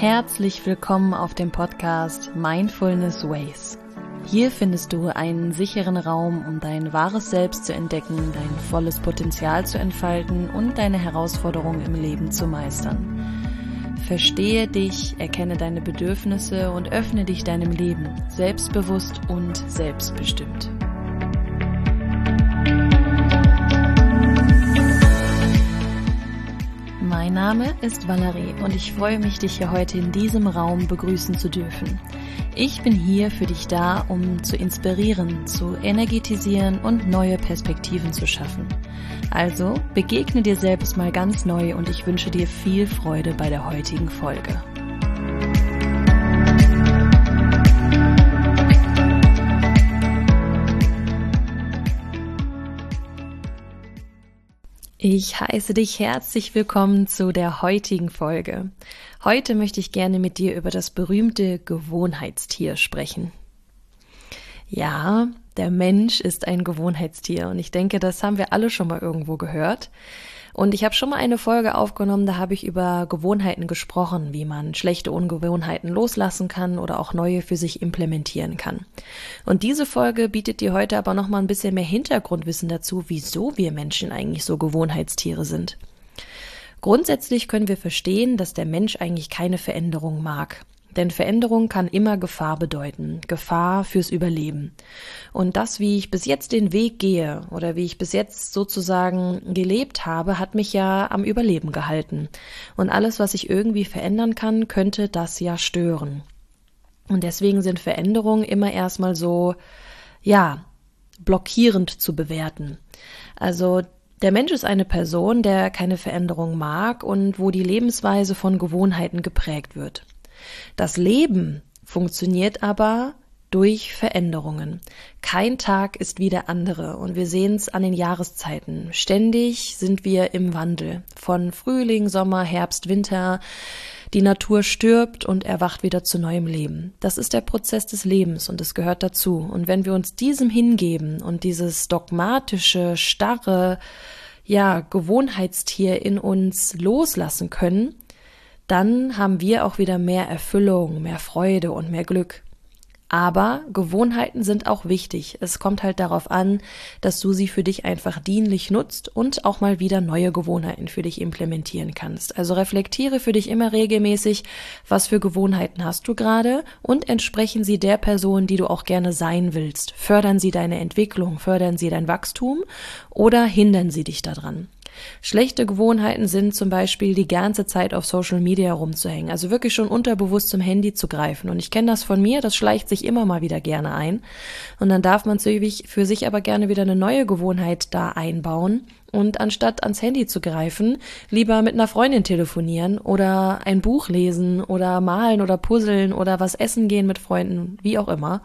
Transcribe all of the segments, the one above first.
Herzlich willkommen auf dem Podcast Mindfulness Ways. Hier findest du einen sicheren Raum, um dein wahres Selbst zu entdecken, dein volles Potenzial zu entfalten und deine Herausforderungen im Leben zu meistern. Verstehe dich, erkenne deine Bedürfnisse und öffne dich deinem Leben, selbstbewusst und selbstbestimmt. Mein Name ist Valerie und ich freue mich, dich hier heute in diesem Raum begrüßen zu dürfen. Ich bin hier für dich da, um zu inspirieren, zu energetisieren und neue Perspektiven zu schaffen. Also begegne dir selbst mal ganz neu und ich wünsche dir viel Freude bei der heutigen Folge. Ich heiße dich herzlich willkommen zu der heutigen Folge. Heute möchte ich gerne mit dir über das berühmte Gewohnheitstier sprechen. Ja, der Mensch ist ein Gewohnheitstier und ich denke, das haben wir alle schon mal irgendwo gehört. Und ich habe schon mal eine Folge aufgenommen, da habe ich über Gewohnheiten gesprochen, wie man schlechte Ungewohnheiten loslassen kann oder auch neue für sich implementieren kann. Und diese Folge bietet dir heute aber noch mal ein bisschen mehr Hintergrundwissen dazu, wieso wir Menschen eigentlich so Gewohnheitstiere sind. Grundsätzlich können wir verstehen, dass der Mensch eigentlich keine Veränderung mag. Denn Veränderung kann immer Gefahr bedeuten, Gefahr fürs Überleben. Und das, wie ich bis jetzt den Weg gehe oder wie ich bis jetzt sozusagen gelebt habe, hat mich ja am Überleben gehalten. Und alles, was ich irgendwie verändern kann, könnte das ja stören. Und deswegen sind Veränderungen immer erstmal so, blockierend zu bewerten. Also der Mensch ist eine Person, der keine Veränderung mag und wo die Lebensweise von Gewohnheiten geprägt wird. Das Leben funktioniert aber durch Veränderungen. Kein Tag ist wie der andere und wir sehen es an den Jahreszeiten. Ständig sind wir im Wandel. Von Frühling, Sommer, Herbst, Winter. Die Natur stirbt und erwacht wieder zu neuem Leben. Das ist der Prozess des Lebens und es gehört dazu. Und wenn wir uns diesem hingeben und dieses dogmatische, starre, Gewohnheitstier in uns loslassen können, dann haben wir auch wieder mehr Erfüllung, mehr Freude und mehr Glück. Aber Gewohnheiten sind auch wichtig. Es kommt halt darauf an, dass du sie für dich einfach dienlich nutzt und auch mal wieder neue Gewohnheiten für dich implementieren kannst. Also reflektiere für dich immer regelmäßig, was für Gewohnheiten hast du gerade und entsprechen sie der Person, die du auch gerne sein willst. Fördern sie deine Entwicklung, fördern sie dein Wachstum oder hindern sie dich daran? Schlechte Gewohnheiten sind zum Beispiel die ganze Zeit auf Social Media rumzuhängen, also wirklich schon unterbewusst zum Handy zu greifen. Und ich kenne das von mir, das schleicht sich immer mal wieder gerne ein. Und dann darf man für sich aber gerne wieder eine neue Gewohnheit da einbauen und anstatt ans Handy zu greifen, lieber mit einer Freundin telefonieren oder ein Buch lesen oder malen oder puzzeln oder was essen gehen mit Freunden, wie auch immer.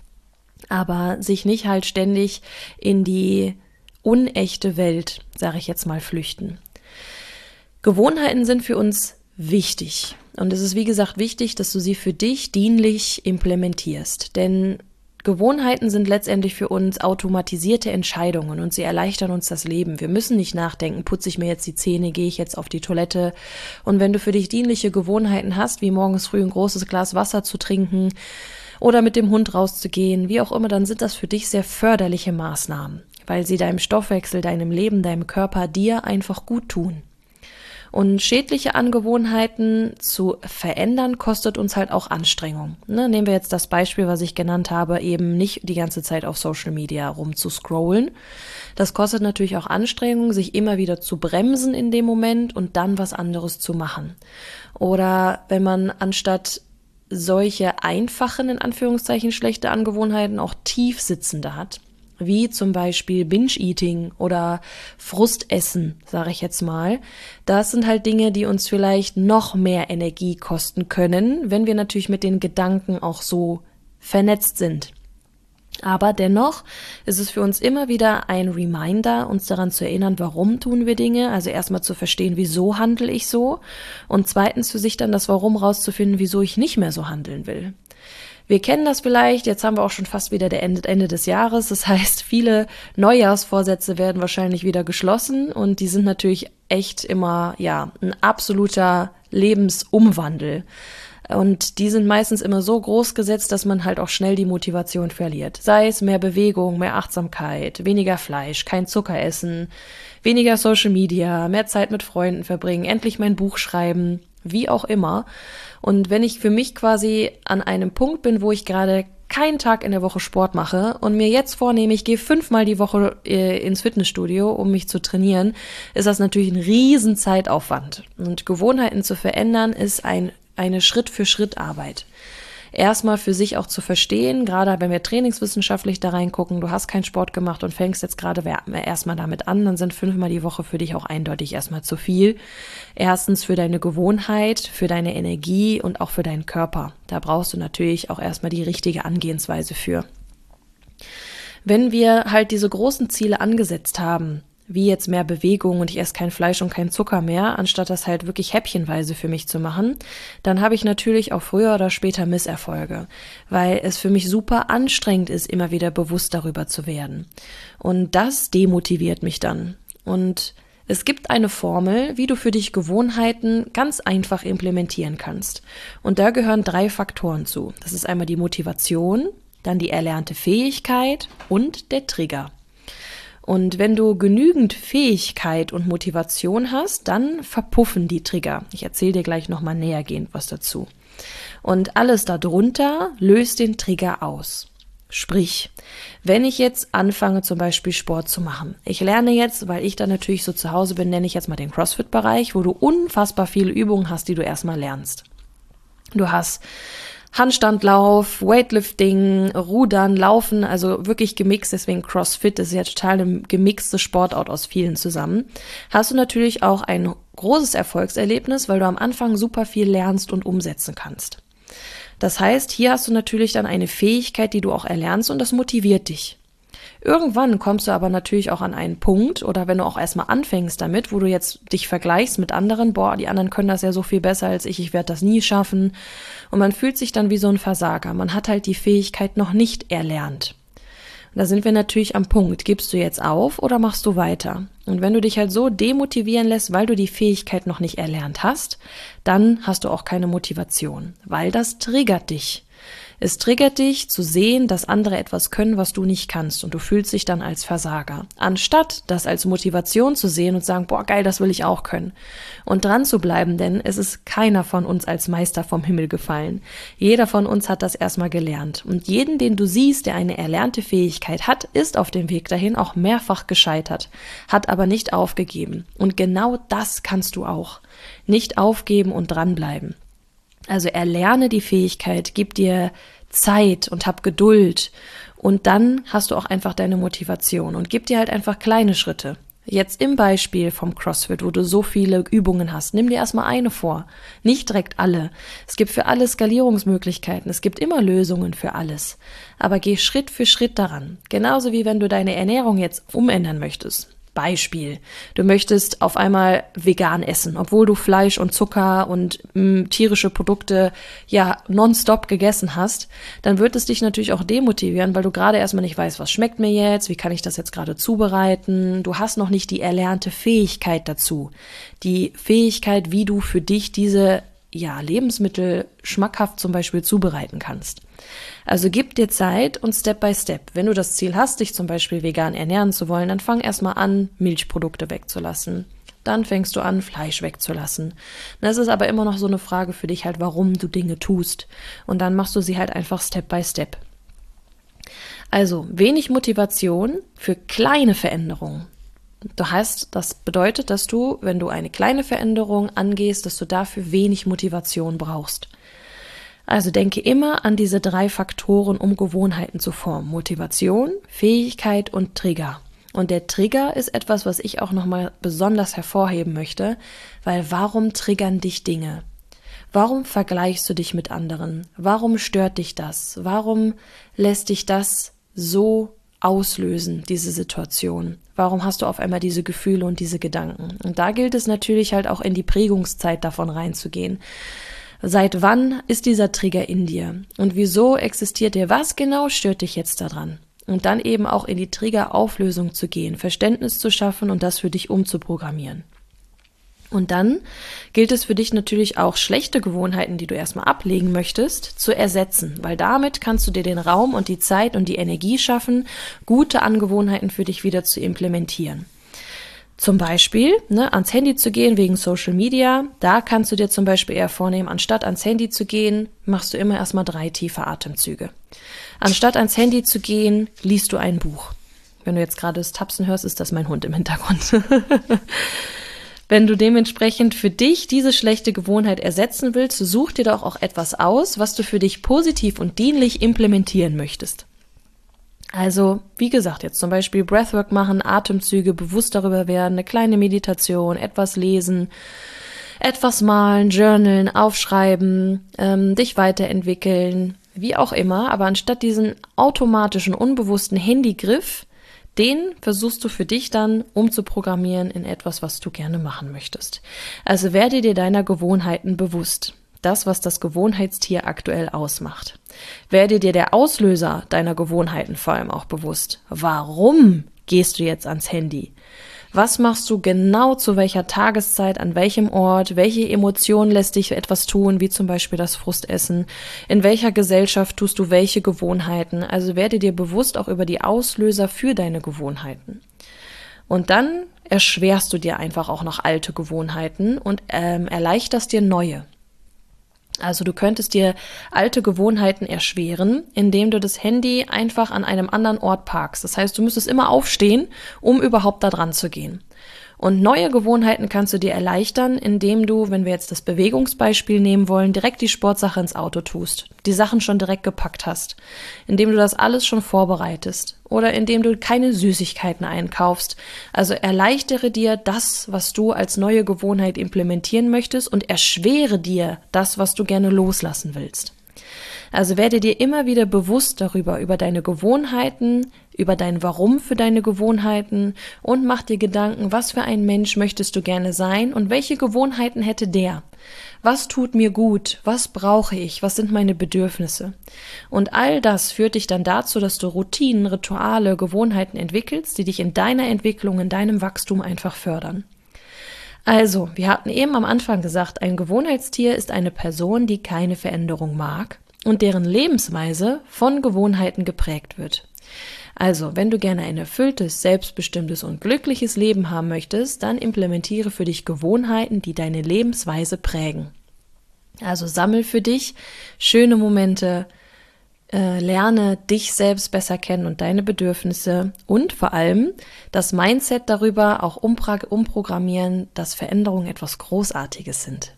Aber sich nicht halt ständig in die unechte Welt, sage ich jetzt mal, flüchten. Gewohnheiten sind für uns wichtig. Und es ist wie gesagt wichtig, dass du sie für dich dienlich implementierst. Denn Gewohnheiten sind letztendlich für uns automatisierte Entscheidungen und sie erleichtern uns das Leben. Wir müssen nicht nachdenken, putze ich mir jetzt die Zähne, gehe ich jetzt auf die Toilette. Und wenn du für dich dienliche Gewohnheiten hast, wie morgens früh ein großes Glas Wasser zu trinken oder mit dem Hund rauszugehen, wie auch immer, dann sind das für dich sehr förderliche Maßnahmen, weil sie deinem Stoffwechsel, deinem Leben, deinem Körper, dir einfach gut tun. Und schädliche Angewohnheiten zu verändern, kostet uns halt auch Anstrengung. Nehmen wir jetzt das Beispiel, was ich genannt habe, eben nicht die ganze Zeit auf Social Media rumzuscrollen. Das kostet natürlich auch Anstrengung, sich immer wieder zu bremsen in dem Moment und dann was anderes zu machen. Oder wenn man anstatt solche einfachen, in Anführungszeichen, schlechte Angewohnheiten auch tiefsitzende hat, wie zum Beispiel Binge-Eating oder Frustessen, sage ich jetzt mal. Das sind halt Dinge, die uns vielleicht noch mehr Energie kosten können, wenn wir natürlich mit den Gedanken auch so vernetzt sind. Aber dennoch ist es für uns immer wieder ein Reminder, uns daran zu erinnern, warum tun wir Dinge. Also erstmal zu verstehen, wieso handle ich so. Und zweitens für sich dann das Warum rauszufinden, wieso ich nicht mehr so handeln will. Wir kennen das vielleicht, jetzt haben wir auch schon fast wieder der Ende des Jahres. Das heißt, viele Neujahrsvorsätze werden wahrscheinlich wieder geschlossen und die sind natürlich echt immer, ein absoluter Lebensumwandel. Und die sind meistens immer so groß gesetzt, dass man halt auch schnell die Motivation verliert. Sei es mehr Bewegung, mehr Achtsamkeit, weniger Fleisch, kein Zucker essen, weniger Social Media, mehr Zeit mit Freunden verbringen, endlich mein Buch schreiben, wie auch immer. Und wenn ich für mich quasi an einem Punkt bin, wo ich gerade keinen Tag in der Woche Sport mache und mir jetzt vornehme, ich gehe 5-mal die Woche ins Fitnessstudio, um mich zu trainieren, ist das natürlich ein riesen Zeitaufwand. Und Gewohnheiten zu verändern ist eine Schritt-für-Schritt-Arbeit. Erstmal für sich auch zu verstehen, gerade wenn wir trainingswissenschaftlich da reingucken, du hast keinen Sport gemacht und fängst jetzt gerade erstmal damit an, dann sind 5-mal die Woche für dich auch eindeutig erstmal zu viel. Erstens für deine Gewohnheit, für deine Energie und auch für deinen Körper. Da brauchst du natürlich auch erstmal die richtige Angehensweise für. Wenn wir halt diese großen Ziele angesetzt haben, wie jetzt mehr Bewegung und ich esse kein Fleisch und kein Zucker mehr, anstatt das halt wirklich häppchenweise für mich zu machen, dann habe ich natürlich auch früher oder später Misserfolge, weil es für mich super anstrengend ist, immer wieder bewusst darüber zu werden. Und das demotiviert mich dann. Und es gibt eine Formel, wie du für dich Gewohnheiten ganz einfach implementieren kannst. Und da gehören 3 Faktoren zu. Das ist einmal die Motivation, dann die erlernte Fähigkeit und der Trigger. Und wenn du genügend Fähigkeit und Motivation hast, dann verpuffen die Trigger. Ich erzähle dir gleich nochmal nähergehend was dazu. Und alles darunter löst den Trigger aus. Sprich, wenn ich jetzt anfange, zum Beispiel Sport zu machen. Ich lerne jetzt, weil ich dann natürlich so zu Hause bin, nenne ich jetzt mal den CrossFit-Bereich, wo du unfassbar viele Übungen hast, die du erstmal lernst. Du hast Handstandlauf, Weightlifting, Rudern, Laufen, also wirklich gemixt, deswegen CrossFit ist ja total eine gemixte Sportart aus vielen zusammen. Hast du natürlich auch ein großes Erfolgserlebnis, weil du am Anfang super viel lernst und umsetzen kannst. Das heißt, hier hast du natürlich dann eine Fähigkeit, die du auch erlernst und das motiviert dich. Irgendwann kommst du aber natürlich auch an einen Punkt oder wenn du auch erstmal anfängst damit, wo du jetzt dich vergleichst mit anderen, boah, die anderen können das ja so viel besser als ich werde das nie schaffen. Und man fühlt sich dann wie so ein Versager. Man hat halt die Fähigkeit noch nicht erlernt. Und da sind wir natürlich am Punkt. Gibst du jetzt auf oder machst du weiter? Und wenn du dich halt so demotivieren lässt, weil du die Fähigkeit noch nicht erlernt hast, dann hast du auch keine Motivation, weil das triggert dich. Es triggert dich zu sehen, dass andere etwas können, was du nicht kannst und du fühlst dich dann als Versager. Anstatt das als Motivation zu sehen und sagen, boah geil, das will ich auch können. Und dran zu bleiben, denn es ist keiner von uns als Meister vom Himmel gefallen. Jeder von uns hat das erstmal gelernt. Und jeden, den du siehst, der eine erlernte Fähigkeit hat, ist auf dem Weg dahin auch mehrfach gescheitert, hat aber nicht aufgegeben. Und genau das kannst du auch. Nicht aufgeben und dranbleiben. Also erlerne die Fähigkeit, gib dir Zeit und hab Geduld und dann hast du auch einfach deine Motivation und gib dir halt einfach kleine Schritte. Jetzt im Beispiel vom CrossFit, wo du so viele Übungen hast, nimm dir erstmal eine vor, nicht direkt alle. Es gibt für alle Skalierungsmöglichkeiten, es gibt immer Lösungen für alles, aber geh Schritt für Schritt daran. Genauso wie wenn du deine Ernährung jetzt umändern möchtest. Beispiel, du möchtest auf einmal vegan essen, obwohl du Fleisch und Zucker und tierische Produkte ja nonstop gegessen hast, dann wird es dich natürlich auch demotivieren, weil du gerade erstmal nicht weißt, was schmeckt mir jetzt, wie kann ich das jetzt gerade zubereiten, du hast noch nicht die erlernte Fähigkeit dazu, die Fähigkeit, wie du für dich diese Lebensmittel schmackhaft zum Beispiel zubereiten kannst. Also gib dir Zeit und Step by Step. Wenn du das Ziel hast, dich zum Beispiel vegan ernähren zu wollen, dann fang erstmal an, Milchprodukte wegzulassen. Dann fängst du an, Fleisch wegzulassen. Das ist aber immer noch so eine Frage für dich halt, warum du Dinge tust. Und dann machst du sie halt einfach Step by Step. Also wenig Motivation für kleine Veränderungen. Das bedeutet, dass du, wenn du eine kleine Veränderung angehst, dass du dafür wenig Motivation brauchst. Also denke immer an diese 3 Faktoren, um Gewohnheiten zu formen. Motivation, Fähigkeit und Trigger. Und der Trigger ist etwas, was ich auch nochmal besonders hervorheben möchte, weil warum triggern dich Dinge? Warum vergleichst du dich mit anderen? Warum stört dich das? Warum lässt dich das so auslösen, diese Situation? Warum hast du auf einmal diese Gefühle und diese Gedanken? Und da gilt es natürlich halt auch in die Prägungszeit davon reinzugehen. Seit wann ist dieser Trigger in dir? Und wieso existiert der? Was genau stört dich jetzt daran? Und dann eben auch in die Triggerauflösung zu gehen, Verständnis zu schaffen und das für dich umzuprogrammieren. Und dann gilt es für dich natürlich auch, schlechte Gewohnheiten, die du erstmal ablegen möchtest, zu ersetzen, weil damit kannst du dir den Raum und die Zeit und die Energie schaffen, gute Angewohnheiten für dich wieder zu implementieren. Zum Beispiel ans Handy zu gehen wegen Social Media, da kannst du dir zum Beispiel eher vornehmen, anstatt ans Handy zu gehen, machst du immer erstmal 3 tiefe Atemzüge. Anstatt ans Handy zu gehen, liest du ein Buch. Wenn du jetzt gerade das Tapsen hörst, ist das mein Hund im Hintergrund. Wenn du dementsprechend für dich diese schlechte Gewohnheit ersetzen willst, such dir doch auch etwas aus, was du für dich positiv und dienlich implementieren möchtest. Also, wie gesagt, jetzt zum Beispiel Breathwork machen, Atemzüge, bewusst darüber werden, eine kleine Meditation, etwas lesen, etwas malen, journalen, aufschreiben, dich weiterentwickeln, wie auch immer. Aber anstatt diesen automatischen, unbewussten Handygriff, den versuchst du für dich dann umzuprogrammieren in etwas, was du gerne machen möchtest. Also werde dir deiner Gewohnheiten bewusst. Das, was das Gewohnheitstier aktuell ausmacht. Werde dir der Auslöser deiner Gewohnheiten vor allem auch bewusst. Warum gehst du jetzt ans Handy? Was machst du genau zu welcher Tageszeit, an welchem Ort? Welche Emotion lässt dich etwas tun, wie zum Beispiel das Frustessen? In welcher Gesellschaft tust du welche Gewohnheiten? Also werde dir bewusst auch über die Auslöser für deine Gewohnheiten. Und dann erschwerst du dir einfach auch noch alte Gewohnheiten und erleichterst dir neue. Also du könntest dir alte Gewohnheiten erschweren, indem du das Handy einfach an einem anderen Ort parkst. Das heißt, du müsstest immer aufstehen, um überhaupt da dran zu gehen. Und neue Gewohnheiten kannst du dir erleichtern, indem du, wenn wir jetzt das Bewegungsbeispiel nehmen wollen, direkt die Sportsache ins Auto tust, die Sachen schon direkt gepackt hast, indem du das alles schon vorbereitest oder indem du keine Süßigkeiten einkaufst. Also erleichtere dir das, was du als neue Gewohnheit implementieren möchtest und erschwere dir das, was du gerne loslassen willst. Also werde dir immer wieder bewusst darüber, über deine Gewohnheiten, über dein Warum für deine Gewohnheiten und mach dir Gedanken, was für ein Mensch möchtest du gerne sein und welche Gewohnheiten hätte der? Was tut mir gut? Was brauche ich? Was sind meine Bedürfnisse? Und all das führt dich dann dazu, dass du Routinen, Rituale, Gewohnheiten entwickelst, die dich in deiner Entwicklung, in deinem Wachstum einfach fördern. Also, wir hatten eben am Anfang gesagt, ein Gewohnheitstier ist eine Person, die keine Veränderung mag und deren Lebensweise von Gewohnheiten geprägt wird. Also, wenn du gerne ein erfülltes, selbstbestimmtes und glückliches Leben haben möchtest, dann implementiere für dich Gewohnheiten, die deine Lebensweise prägen. Also sammel für dich schöne Momente, lerne dich selbst besser kennen und deine Bedürfnisse und vor allem das Mindset darüber auch umprogrammieren, dass Veränderungen etwas Großartiges sind.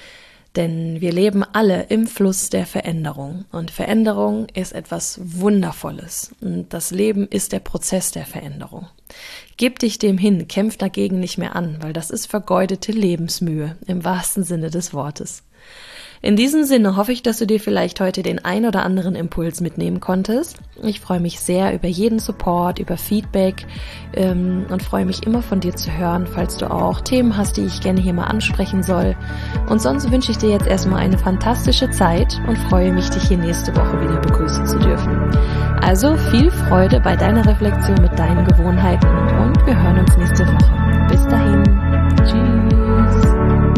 Denn wir leben alle im Fluss der Veränderung und Veränderung ist etwas Wundervolles und das Leben ist der Prozess der Veränderung. Gib dich dem hin, kämpf dagegen nicht mehr an, weil das ist vergeudete Lebensmühe im wahrsten Sinne des Wortes. In diesem Sinne hoffe ich, dass du dir vielleicht heute den ein oder anderen Impuls mitnehmen konntest. Ich freue mich sehr über jeden Support, über Feedback und freue mich immer von dir zu hören, falls du auch Themen hast, die ich gerne hier mal ansprechen soll. Und sonst wünsche ich dir jetzt erstmal eine fantastische Zeit und freue mich, dich hier nächste Woche wieder begrüßen zu dürfen. Also viel Freude bei deiner Reflexion mit deinen Gewohnheiten und wir hören uns nächste Woche. Bis dahin. Tschüss.